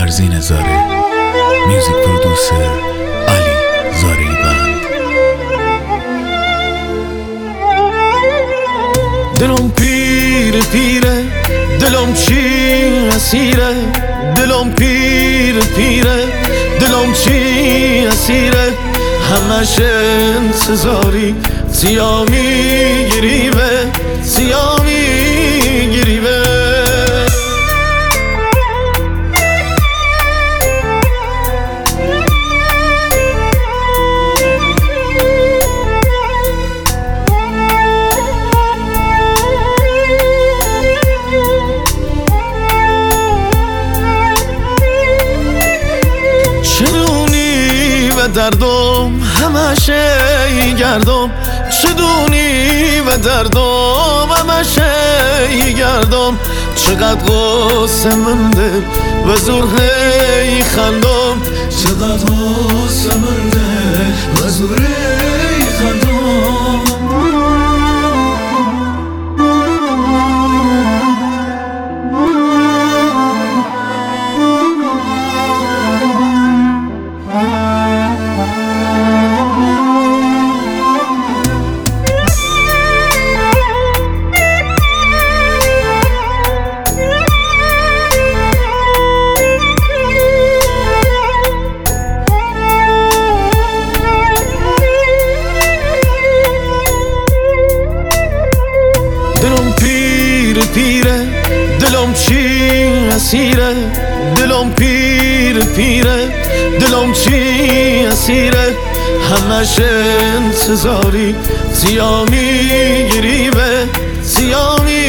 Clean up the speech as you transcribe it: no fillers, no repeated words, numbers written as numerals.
فرزین زاره، میوزیک پرودوسر علی زارعی بند. دلم پیر پیره، دلم چی اسیره، دلم پیر پیره، دلم چی اسیره، همش انتظاری سیامی گریبه، سیامی گریبه. چدونی و دردم همشه گردم، چدونی و دردم همشه گردم، چقدر غصه منده و زور هی خندم، چقدر غصه منده و زور هی خندم. دلم پیر پیره، دلم چی اسیره، دلم پیر پیره، دلم چی اسیره، همش انتظاری سیامی گریبه، سیامی